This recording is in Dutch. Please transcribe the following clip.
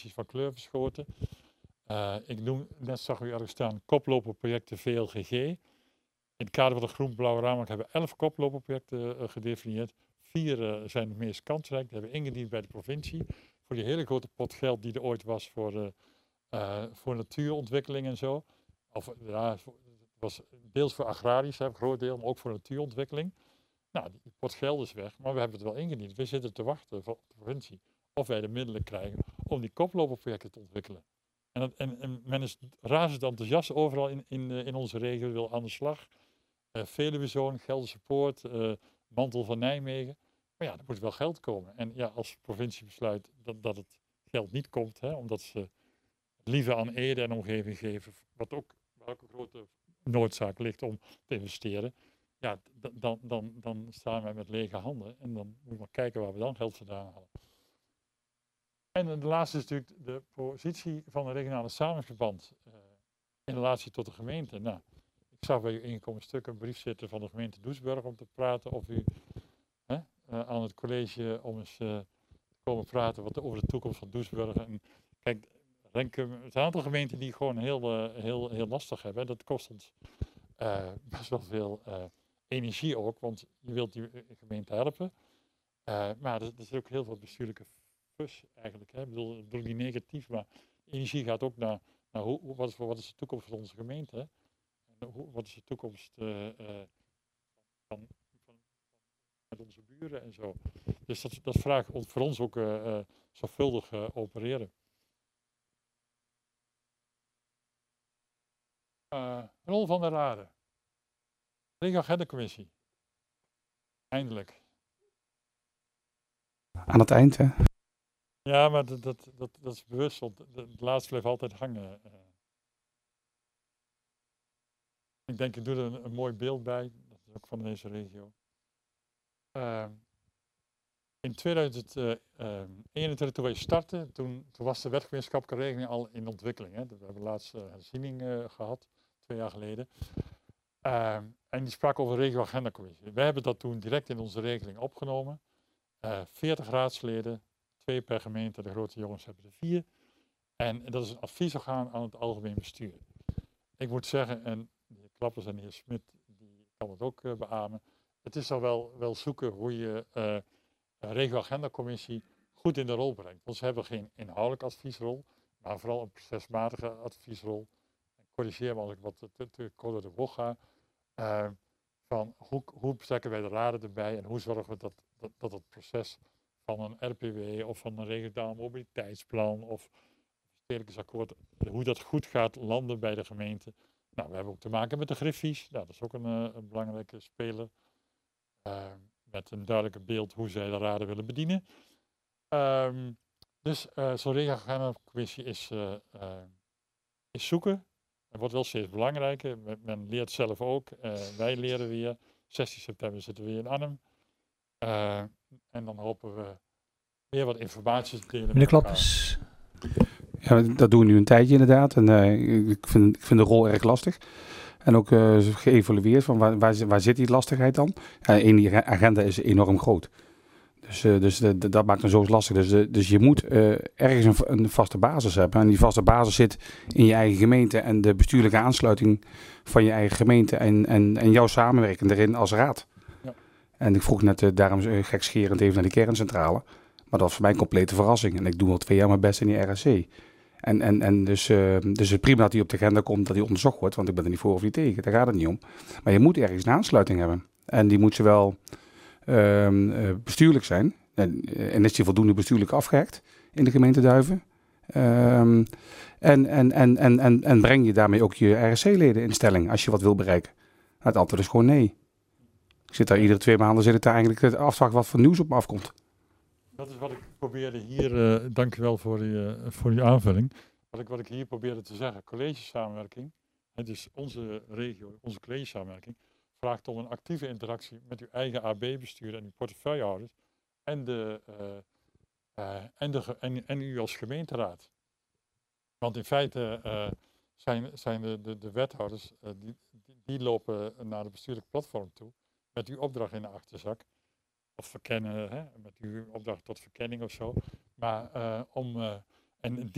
provincies van kleur verschoten. Ik noem, net zag u ergens staan, koploperprojecten VLGG. In het kader van het Groen-Blauwe Raamwerk hebben we 11 koploperprojecten gedefinieerd. 4 zijn het meest kansrijk. Die hebben we ingediend bij de provincie. Voor die hele grote pot geld die er ooit was voor natuurontwikkeling en zo. Of ja, het was deels voor agrarisch, een groot deel, maar ook voor natuurontwikkeling. Nou, die pot geld is weg, maar we hebben het wel ingediend. We zitten te wachten van de provincie of wij de middelen krijgen om die koploperprojecten te ontwikkelen. En men is razend enthousiast overal in onze regio, wil aan de slag. Veluwezoon, Gelderse Poort, Mantel van Nijmegen. Maar ja, er moet wel geld komen. En ja, als de provincie besluit dat het geld niet komt, omdat ze liever aan Ede en omgeving geven, wat ook welke grote noodzaak ligt om te investeren. Ja, dan staan wij met lege handen en dan moet je maar kijken waar we dan geld vandaan halen. En de laatste is natuurlijk de positie van een regionale samenwerkingsverband in relatie tot de gemeente. Nou, ik zag bij uw ingekomen stuk een brief zitten van de gemeente Doesburg om te praten of u aan het college om eens te komen praten over de toekomst van Doesburg. En kijk, Renkum, het is een aantal gemeenten die gewoon heel lastig hebben. Dat kost ons best wel veel energie ook, want je wilt die gemeente helpen. Maar er is ook heel veel bestuurlijke fus eigenlijk. Ik bedoel niet negatief, maar energie gaat ook naar wat is de toekomst van onze gemeente? En wat is de toekomst van met onze buren en zo. Dus dat vraagt voor ons ook zorgvuldig opereren. Rol van de raden. Regio-agendacommissie. Eindelijk. Aan het eind, hè? Ja, maar dat is bewust, want het laatste blijft altijd hangen. Ik denk, ik doe er een mooi beeld bij. Dat is ook van deze regio. In 2021, toen wij startten, toen was de wetgemeenschappelijke regeling al in ontwikkeling. Hè. We hebben laatst herziening gehad, 2 jaar geleden. En die sprak over regio-agendacommissie. Wij hebben dat toen direct in onze regeling opgenomen. 40 raadsleden, 2 per gemeente, de grote jongens hebben er 4. En dat is een adviesorgaan aan het algemeen bestuur. Ik moet zeggen, en de heer Klappers en de heer Smit, die kan het ook beamen. Het is al wel zoeken hoe je regio-agendacommissie goed in de rol brengt. Want ze hebben geen inhoudelijke adviesrol, maar vooral een procesmatige adviesrol. En corrigeer me als ik wat te kort door de bocht ga. Van hoe betrekken wij de raden erbij en hoe zorgen we dat het proces van een RPW of van een regionaal mobiliteitsplan of stedelijkheidsakkoord, hoe dat goed gaat landen bij de gemeente. Nou, we hebben ook te maken met de griffies. Nou, dat is ook een belangrijke speler. Met een duidelijke beeld hoe zij de raden willen bedienen. Dus zo'n regio-agendacommissie is zoeken. Het wordt wel steeds belangrijker. Men leert zelf ook. Wij leren weer. 16 september zitten we weer in Arnhem. En dan hopen we weer wat informatie te delen. Meneer Klappers. Ja, dat doen we nu een tijdje inderdaad. En ik vind de rol erg lastig. En ook geëvalueerd van waar zit die lastigheid dan? Ja, die agenda is enorm groot. Dus dat maakt het zo lastig. Dus je moet ergens een vaste basis hebben. En die vaste basis zit in je eigen gemeente en de bestuurlijke aansluiting van je eigen gemeente en jouw samenwerking erin als raad. Ja. En ik vroeg net daarom gekscherend even naar die kerncentrale. Maar dat was voor mij een complete verrassing. En ik doe al 2 jaar mijn best in die RSC. Dus het is prima dat die op de agenda komt, dat die onderzocht wordt. Want ik ben er niet voor of niet tegen. Daar gaat het niet om. Maar je moet ergens een aansluiting hebben. En die moet zowel bestuurlijk zijn. En is die voldoende bestuurlijk afgehekt in de gemeente Duiven. En breng je daarmee ook je RSC-leden in stelling als je wat wil bereiken? Het antwoord is gewoon nee. Ik zit daar iedere 2 maanden eigenlijk te afwachten wat voor nieuws op me afkomt. Dat is wat ik probeerde hier, dank u wel voor uw aanvulling. Wat ik hier probeerde te zeggen, collegesamenwerking, dus onze regio, onze collegesamenwerking, vraagt om een actieve interactie met uw eigen AB-bestuur en uw portefeuillehouders en u als gemeenteraad. Want in feite zijn de wethouders, die lopen naar het bestuurlijk platform toe met uw opdracht in de achterzak. Of verkennen, met uw opdracht tot verkenning of zo. Maar